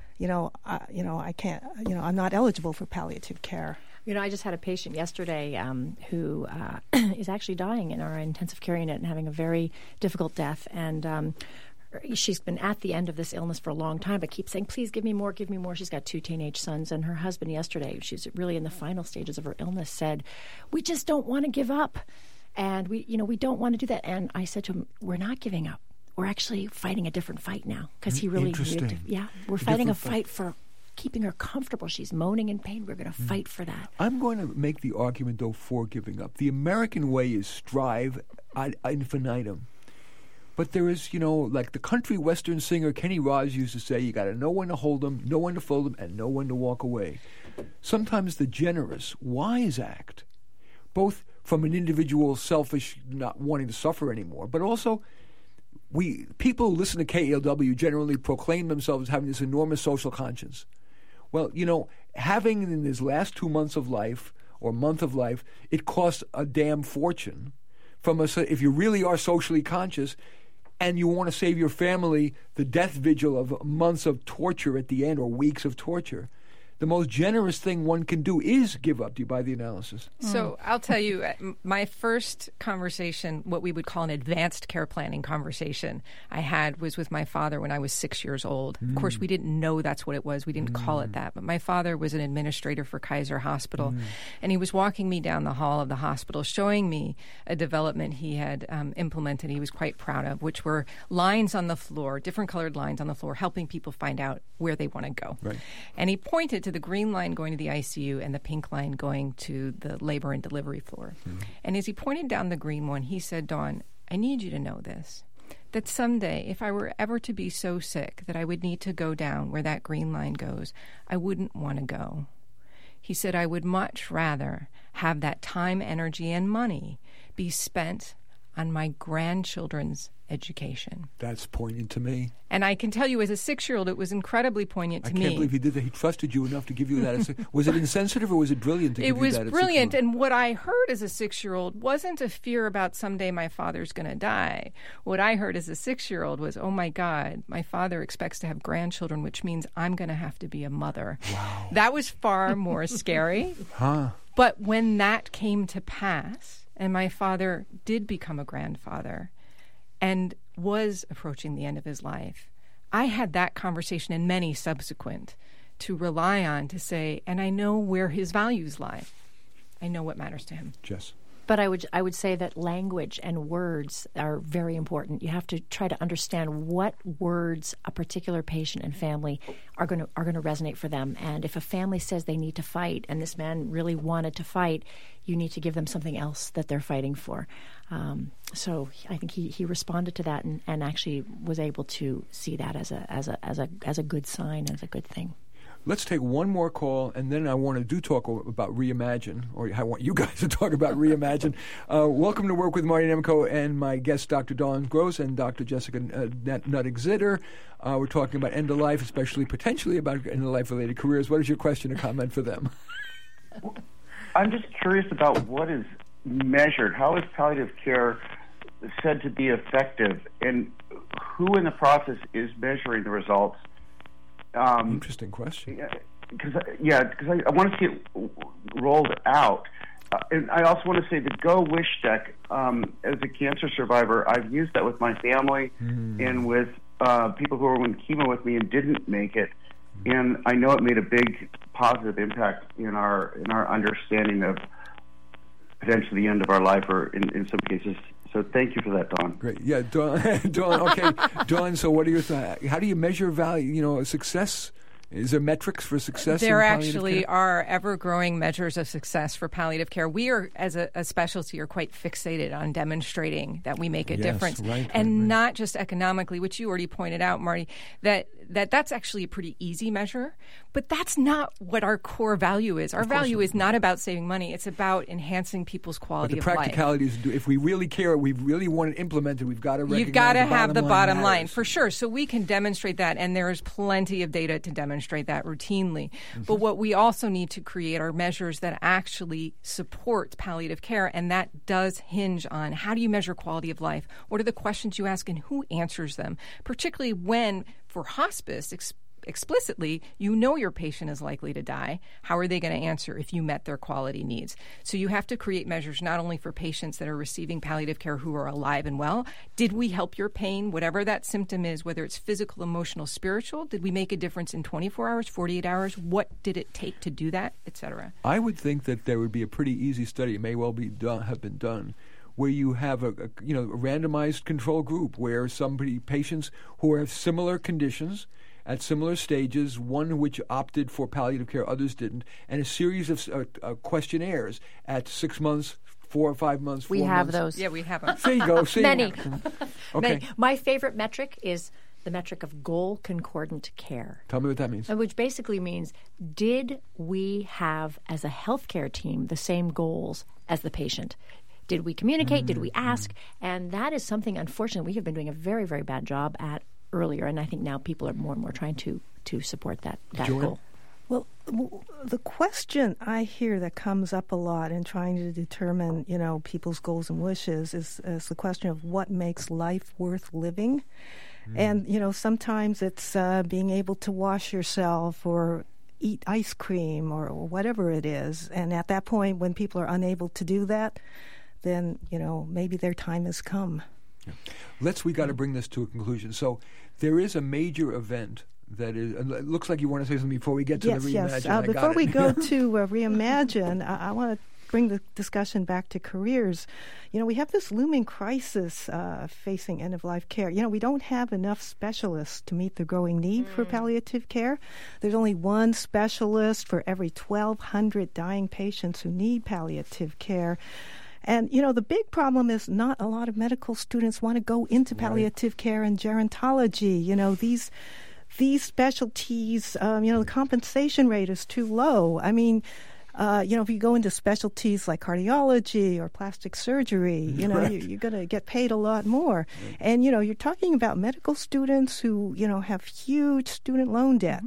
I can't, I'm not eligible for palliative care. I just had a patient yesterday who is actually dying in our intensive care unit and having a very difficult death. And she's been at the end of this illness for a long time, but keeps saying, please give me more, give me more. She's got 2 teenage sons. And her husband yesterday, she's really in the final stages of her illness, said, we just don't want to give up. And we don't want to do that. And I said to him, we're not giving up. we're actually fighting a different fight now because he really Interesting. we're fighting a fight for keeping her comfortable. She's moaning in pain. We're going to fight for that. I'm going to make the argument, though, for giving up. The American way is strive ad infinitum. But there is, like the country western singer Kenny Rogers used to say, you got to know when to hold them, know when to fold them, and know when to walk away. Sometimes the generous, wise act, both from an individual selfish not wanting to suffer anymore, but also people who listen to KALW generally proclaim themselves as having this enormous social conscience. Well, having in his last 2 months of life or month of life, it costs a damn fortune. If you really are socially conscious and you want to save your family the death vigil of months of torture at the end or weeks of torture, the most generous thing one can do is give up. Do you buy the analysis? So I'll tell you, my first conversation, what we would call an advanced care planning conversation I had was with my father when I was 6 years old. Of course, we didn't know that's what it was. We didn't call it that. But my father was an administrator for Kaiser Hospital, and he was walking me down the hall of the hospital, showing me a development he had implemented he was quite proud of, which were lines on the floor, different colored lines on the floor, helping people find out where they want to go. Right. And he pointed to the green line going to the ICU and the pink line going to the labor and delivery floor. And as he pointed down the green one, he said, Dawn, I need you to know this, that someday, if I were ever to be so sick that I would need to go down where that green line goes, I wouldn't want to go. He said, I would much rather have that time, energy, and money be spent on my grandchildren's education. That's poignant to me. And I can tell you, as a 6-year-old, it was incredibly poignant to me. I can't believe he did that. He trusted you enough to give you that. Was it insensitive or was it brilliant to give you that? It was brilliant. And what I heard as a 6-year-old wasn't a fear about someday my father's going to die. What I heard as a 6-year-old was, oh, my God, my father expects to have grandchildren, which means I'm going to have to be a mother. Wow. That was far more scary. But when that came to pass, and my father did become a grandfather, and was approaching the end of his life, I had that conversation and many subsequent to rely on to say, and I know where his values lie. I know what matters to him. Jess. But I would say that language and words are very important. You have to try to understand what words a particular patient and family are going to resonate for them. And if a family says they need to fight, and this man really wanted to fight, you need to give them something else that they're fighting for. So I think he responded to that and actually was able to see that as a good sign, as a good thing. Let's take one more call, and then I want to talk about Reimagine, or I want you guys to talk about Reimagine. Welcome to Work with Marty Nemko and my guests, Dr. Dawn Gross and Dr. Jessica Nuttig-Zitter. We're talking about end-of-life, especially potentially about end-of-life-related careers. What is your question or comment for them? I'm just curious about what is measured. How is palliative care said to be effective, and who in the process is measuring the results? Interesting question. Because I want to see it rolled out. And I also want to say the Go Wish Deck, as a cancer survivor, I've used that with my family and with people who were on chemo with me and didn't make it. And I know it made a big positive impact in our understanding of potentially the end of our life, or in some cases. So thank you for that, Dawn. Great. Yeah, Dawn. Okay, Dawn, so what are your thoughts? How do you measure value, success? Is there metrics for success? There actually are ever-growing measures of success for palliative care. We are, as a specialty, are quite fixated on demonstrating that we make a difference. And not just economically, which you already pointed out, Marty, that's actually a pretty easy measure. But that's not what our core value is. Our value is not about saving money. It's about enhancing people's quality of life. But the practicality is, if we really care, we really want to implement it, we've got to recognize You've got to have the bottom line, matters. for sure. So we can demonstrate that, and there's plenty of data to demonstrate that routinely. But what we also need to create are measures that actually support palliative care, and that does hinge on how do you measure quality of life? What are the questions you ask, and who answers them? Particularly when, for hospice, explicitly, your patient is likely to die. How are they going to answer if you met their quality needs? So you have to create measures not only for patients that are receiving palliative care who are alive and well. Did we help your pain, whatever that symptom is, whether it's physical, emotional, spiritual? Did we make a difference in 24 hours, 48 hours? What did it take to do that, et cetera? I would think that there would be a pretty easy study, it may well be have been done, where you have a randomized control group where patients who have similar conditions at similar stages, one which opted for palliative care, others didn't, and a series of questionnaires at 6 months, 4 or 5 months, 4 We months. have those. Yeah, we have them. There you go. See? Many. Okay. My favorite metric is the metric of goal concordant care. Tell me what that means. Which basically means, did we have, as a healthcare team, the same goals as the patient? Did we communicate? Did we ask? And that is something, unfortunately, we have been doing a very, very bad job at earlier. And I think now people are more and more trying to support that goal. Well, the question I hear that comes up a lot in trying to determine, people's goals and wishes is the question of what makes life worth living. And, sometimes it's being able to wash yourself or eat ice cream or whatever it is. And at that point, when people are unable to do that, then, maybe their time has come. Yeah. We got to bring this to a conclusion. So there is a major event that is, it looks like you want to say something before we get to the Reimagine. Yes. Before we go to Reimagine, I want to bring the discussion back to careers. We have this looming crisis facing end-of-life care. We don't have enough specialists to meet the growing need for palliative care. There's only one specialist for every 1,200 dying patients who need palliative care. And, the big problem is not a lot of medical students want to go into palliative care and gerontology. These specialties, the compensation rate is too low. I mean, if you go into specialties like cardiology or plastic surgery, you're going to get paid a lot more. Right. And, you're talking about medical students who, have huge student loan debt,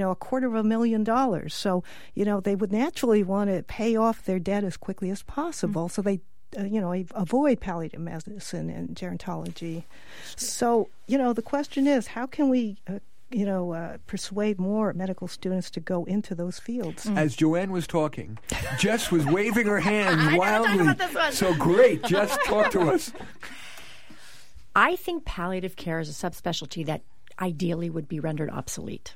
$250,000. So, they would naturally want to pay off their debt as quickly as possible. So they, avoid palliative medicine and gerontology. So, the question is, how can we persuade more medical students to go into those fields? As Joanne was talking, Jess was waving her hands wildly. So great, Jess, talk to us. I think palliative care is a subspecialty that ideally would be rendered obsolete.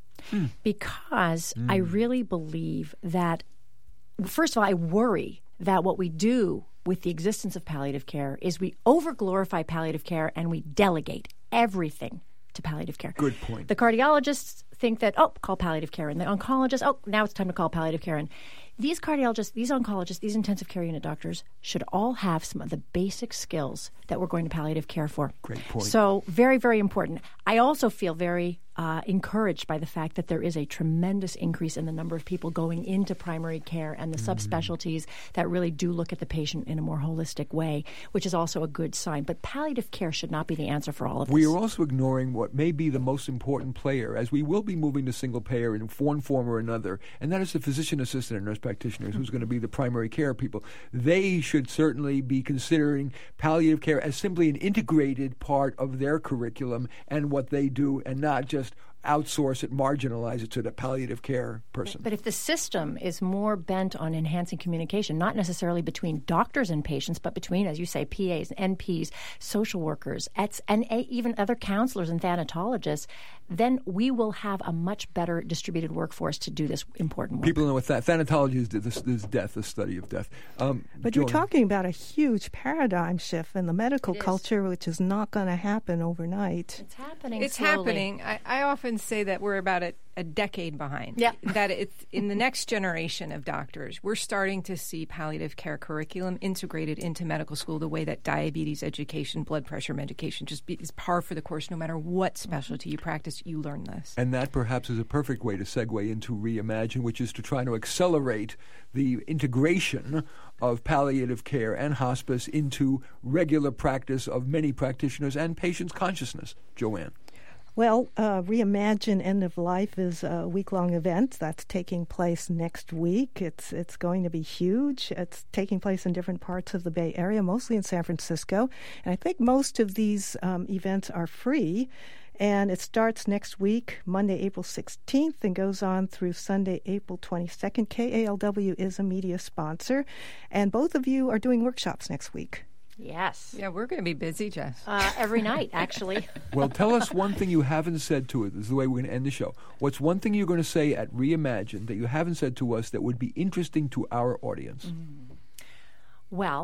Because I really believe that, first of all, I worry that what we do with the existence of palliative care is we over-glorify palliative care and we delegate everything to palliative care. Good point. The cardiologists think that, call palliative care. And the oncologists, now it's time to call palliative care. And these cardiologists, these oncologists, these intensive care unit doctors should all have some of the basic skills that we're going to palliative care for. Great point. So very, very important. I also feel very encouraged by the fact that there is a tremendous increase in the number of people going into primary care and the subspecialties that really do look at the patient in a more holistic way, which is also a good sign. But palliative care should not be the answer for all of this. We are also ignoring what may be the most important player, as we will be moving to single payer in one form or another, and that is the physician assistant and nurse practitioners, who's going to be the primary care people. They should certainly be considering palliative care as simply an integrated part of their curriculum and what they do, and not just outsource it, marginalize it to the palliative care person. But if the system is more bent on enhancing communication, not necessarily between doctors and patients, but between, as you say, PAs, NPs, social workers, and even other counselors and thanatologists, then we will have a much better distributed workforce to do this important work. People know what thanatology is death, the study of death. But you're talking about a huge paradigm shift in the medical culture, which is not going to happen overnight. It's happening It's slowly. happening. I often say that we're about a decade behind. Yeah. That it's in the next generation of doctors, we're starting to see palliative care curriculum integrated into medical school the way that diabetes education, blood pressure medication is par for the course. No matter what specialty you practice, you learn this. And that perhaps is a perfect way to segue into Reimagine, which is to try to accelerate the integration of palliative care and hospice into regular practice of many practitioners and patients' consciousness. Joanne. Well, Reimagine End of Life is a week-long event that's taking place next week. It's going to be huge. It's taking place in different parts of the Bay Area, mostly in San Francisco. And I think most of these events are free. And it starts next week, Monday, April 16th, and goes on through Sunday, April 22nd. KALW is a media sponsor. And both of you are doing workshops next week. Yes. Yeah, we're going to be busy, Jess. Every night, actually. Well, tell us one thing you haven't said to us. This is the way we're going to end the show. What's one thing you're going to say at Reimagine that you haven't said to us that would be interesting to our audience? Well,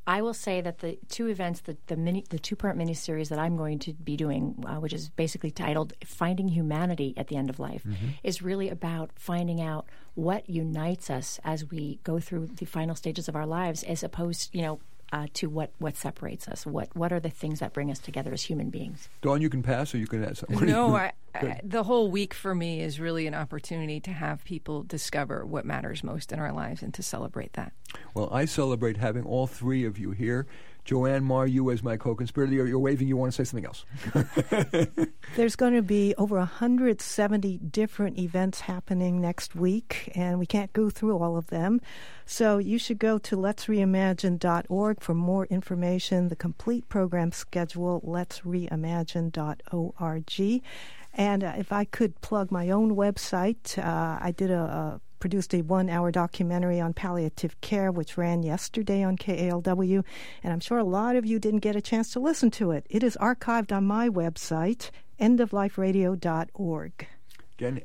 I will say that the two events, the two-part miniseries that I'm going to be doing, which is basically titled "Finding Humanity at the End of Life," is really about finding out what unites us as we go through the final stages of our lives, as opposed, to what separates us. What are the things that bring us together as human beings? Dawn, you can pass, or you can add something. No, the whole week for me is really an opportunity to have people discover what matters most in our lives and to celebrate that. Well, I celebrate having all three of you here. Joanne Marr, you as my co-conspirator, you're waving. You want to say something else? There's going to be over 170 different events happening next week, and we can't go through all of them. So you should go to letsreimagine.org for more information, the complete program schedule, letsreimagine.org. And if I could plug my own website, I did produced a 1-hour documentary on palliative care, which ran yesterday on KALW, and I'm sure a lot of you didn't get a chance to listen to it. It is archived on my website, endofliferadio.org. Again,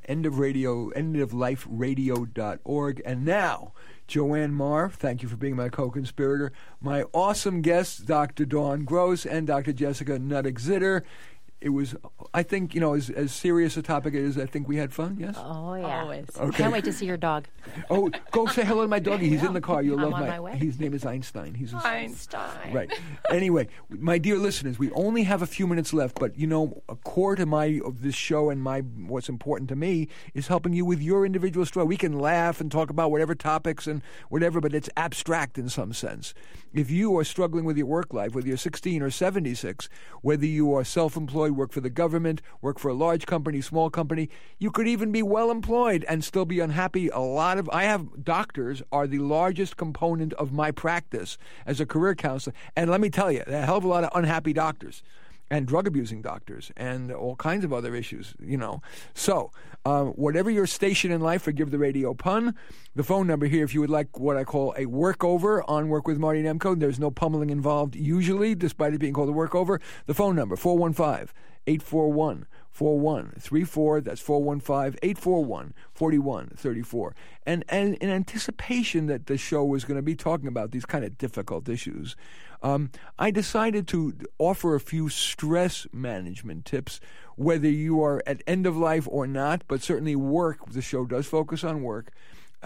endofliferadio.org. And now, Joanne Marr, thank you for being my co-conspirator. My awesome guests, Dr. Dawn Gross and Dr. Jessica Nuttick-Zitter. It was, I think, as serious a topic as I think we had fun, yes? Oh, yeah. Always. Okay. Can't wait to see your dog. Oh, go say hello to my doggy. He's in the car. You'll I'm love on my way. His name is Einstein. He's Einstein. Right. Anyway, my dear listeners, we only have a few minutes left, but a core to of this show and what's important to me is helping you with your individual story. We can laugh and talk about whatever topics and whatever, but it's abstract in some sense. If you are struggling with your work life, whether you're 16 or 76, whether you are self-employed, work for the government, work for a large company, small company, you could even be well employed and still be unhappy. I have doctors are the largest component of my practice as a career counselor. And let me tell you, there are a hell of a lot of unhappy doctors and drug abusing doctors and all kinds of other issues, So, whatever your station in life, forgive the radio pun, the phone number here, if you would like what I call a workover on Work with Marty Nemko, there's no pummeling involved usually, despite it being called a workover. The phone number, 415-841-4134. That's 415-841-4134. And in anticipation that the show was going to be talking about these kind of difficult issues, I decided to offer a few stress management tips, whether you are at end of life or not, but certainly work. The show does focus on work.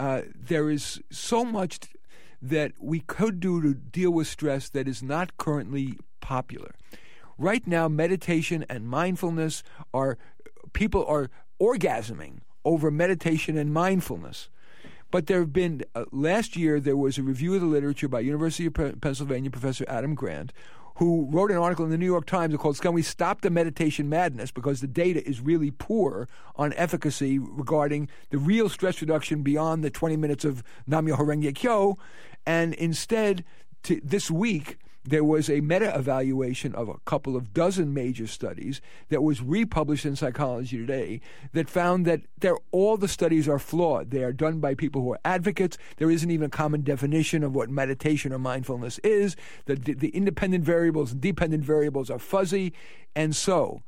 There is so much that we could do to deal with stress that is not currently popular. Right now, meditation and mindfulness people are orgasming over meditation and mindfulness. But there have been, last year, there was a review of the literature by University of Pennsylvania Professor Adam Grant, who wrote an article in the New York Times called "Can We Stop the Meditation Madness?" because the data is really poor on efficacy regarding the real stress reduction beyond the 20 minutes of Nam-myoho Renge Kyo. And instead, this week, there was a meta-evaluation of a couple of dozen major studies that was republished in Psychology Today that found that all the studies are flawed. They are done by people who are advocates. There isn't even a common definition of what meditation or mindfulness is. The independent variables and dependent variables are fuzzy. And so,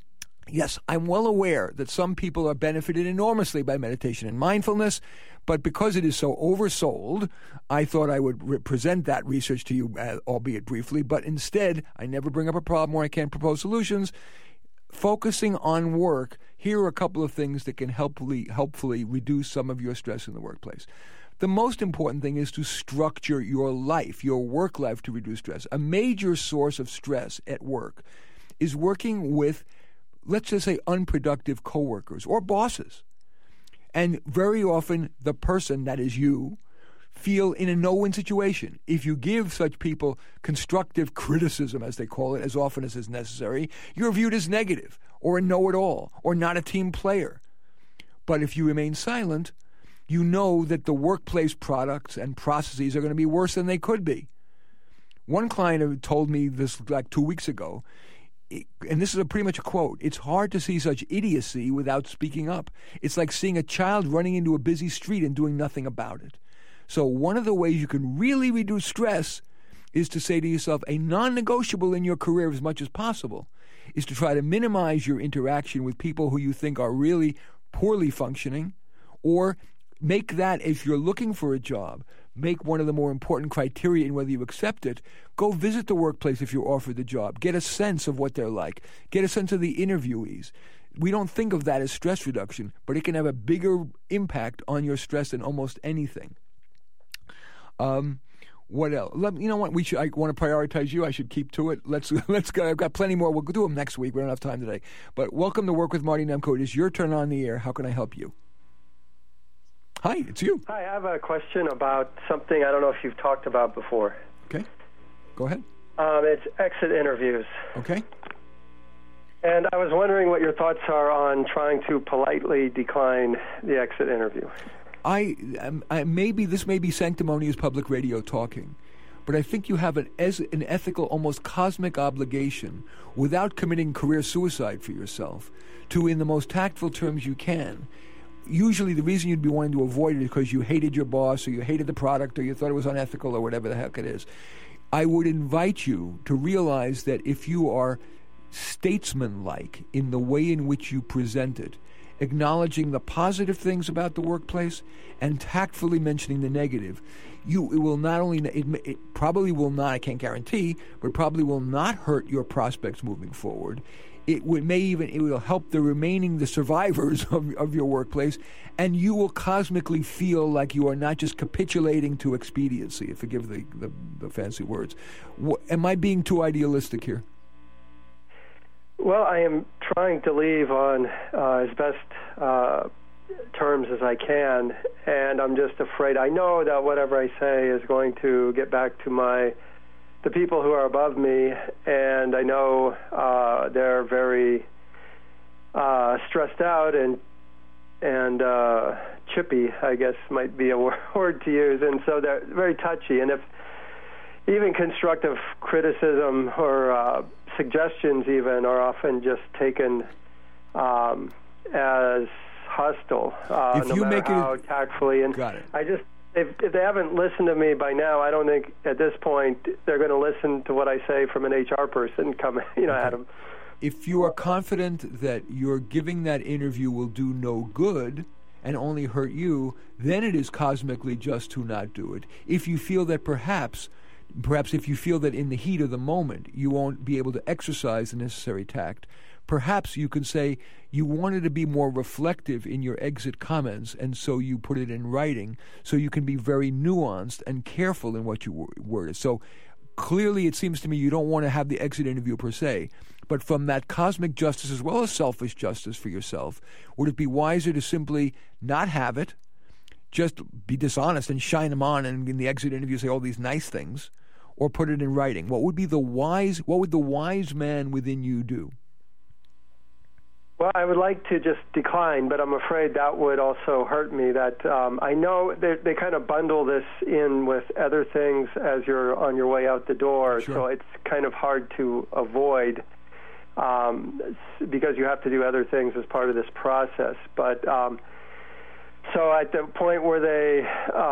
yes, I'm well aware that some people are benefited enormously by meditation and mindfulness, but because it is so oversold, I thought I would present that research to you, albeit briefly, but instead, I never bring up a problem where I can't propose solutions. Focusing on work, here are a couple of things that can helpfully reduce some of your stress in the workplace. The most important thing is to structure your life, your work life, to reduce stress. A major source of stress at work is working with, let's just say, unproductive coworkers or bosses. And very often, the person, that is you, feel in a no-win situation. If you give such people constructive criticism, as they call it, as often as is necessary, you're viewed as negative or a know-it-all or not a team player. But if you remain silent, you know that the workplace products and processes are going to be worse than they could be. One client told me this like 2 weeks ago, and this is pretty much a quote, "It's hard to see such idiocy without speaking up. It's like seeing a child running into a busy street and doing nothing about it." So one of the ways you can really reduce stress is to say to yourself, a non-negotiable in your career as much as possible is to try to minimize your interaction with people who you think are really poorly functioning or make that, if you're looking for a job, make one of the more important criteria in whether you accept it. Go visit the workplace if you're offered the job. Get a sense of what they're like. Get a sense of the interviewees. We don't think of that as stress reduction, but it can have a bigger impact on your stress than almost anything. What else? You know what? I want to prioritize you. I should keep to it. Let's go. I've got plenty more. We'll do them next week. We don't have time today. But welcome to Work with Marty Nemko. It is your turn on the air. How can I help you? Hi, it's you. Hi, I have a question about something I don't know if you've talked about before. Okay. Go ahead. It's exit interviews. Okay. And I was wondering what your thoughts are on trying to politely decline the exit interview. Maybe this may be sanctimonious public radio talking, but I think you have an ethical, almost cosmic obligation, without committing career suicide for yourself, to, in the most tactful terms you can. Usually the reason you'd be wanting to avoid it is because you hated your boss, or you hated the product, or you thought it was unethical, or whatever the heck it is. I would invite you to realize that if you are statesman-like in the way in which you present it, acknowledging the positive things about the workplace and tactfully mentioning the negative, it probably will not, I can't guarantee, but probably will not hurt your prospects moving forward. It will help the survivors of your workplace, and you will cosmically feel like you are not just capitulating to expediency, forgive the fancy words. Am I being too idealistic here? Well, I am trying to leave on as best terms as I can, and I'm just afraid. I know that whatever I say is going to get back to the people who are above me, and I know they're very stressed out and chippy, I guess might be a word to use, and so they're very touchy. And if even constructive criticism or suggestions even are often just taken as hostile, no matter how tactfully. And got it. I just, if they haven't listened to me by now, I don't think at this point they're going to listen to what I say from an HR person coming, at them. If you are confident that your giving that interview will do no good and only hurt you, then it is cosmically just to not do it. If you feel that perhaps if you feel that in the heat of the moment you won't be able to exercise the necessary tact, perhaps you can say you wanted to be more reflective in your exit comments, and so you put it in writing so you can be very nuanced and careful in what you worded. So clearly it seems to me you don't want to have the exit interview per se, but from that cosmic justice as well as selfish justice for yourself, would it be wiser to simply not have it, just be dishonest and shine them on, and in the exit interview say all these nice things, or put it in writing? What would the wise man within you do? Well, I would like to just decline, but I'm afraid that would also hurt me. That I know they kind of bundle this in with other things as you're on your way out the door, sure. So it's kind of hard to avoid because you have to do other things as part of this process. But so at the point where they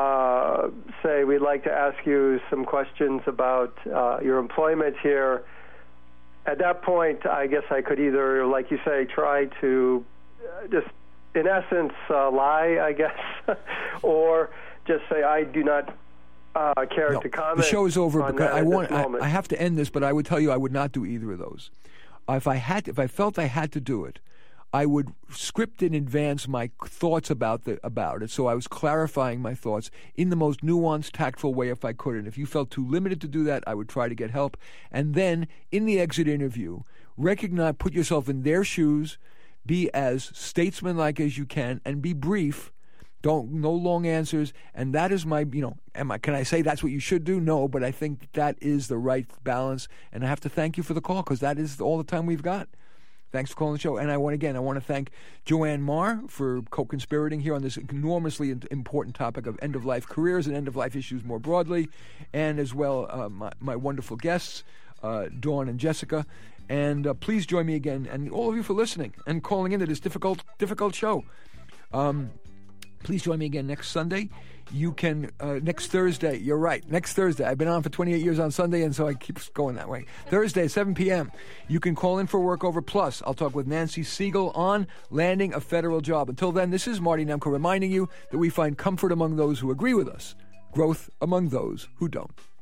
say, we'd like to ask you some questions about your employment here, at that point, I guess I could either, like you say, try to just, in essence, lie, I guess, or just say, I do not care to comment. The show is over because I have to end this, but I would tell you I would not do either of those. If I felt I had to do it, I would script in advance my thoughts about it, so I was clarifying my thoughts in the most nuanced, tactful way if I could. And if you felt too limited to do that, I would try to get help. And then, in the exit interview, put yourself in their shoes, be as statesmanlike as you can, and be brief. No long answers. And that is can I say that's what you should do? No, but I think that is the right balance. And I have to thank you for the call, because that is all the time we've got. Thanks for calling the show. And I want to thank Joanne Marr for co-conspirating here on this enormously important topic of end-of-life careers and end-of-life issues more broadly, and as well my wonderful guests, Dawn and Jessica. And please join me again, and all of you for listening and calling into this difficult show. Please join me again next Sunday. You can, next Thursday, you're right, next Thursday. I've been on for 28 years on Sunday, and so I keep going that way. Thursday at 7 p.m., you can call in for Workover Plus. I'll talk with Nancy Siegel on landing a federal job. Until then, this is Marty Nemko reminding you that we find comfort among those who agree with us, growth among those who don't.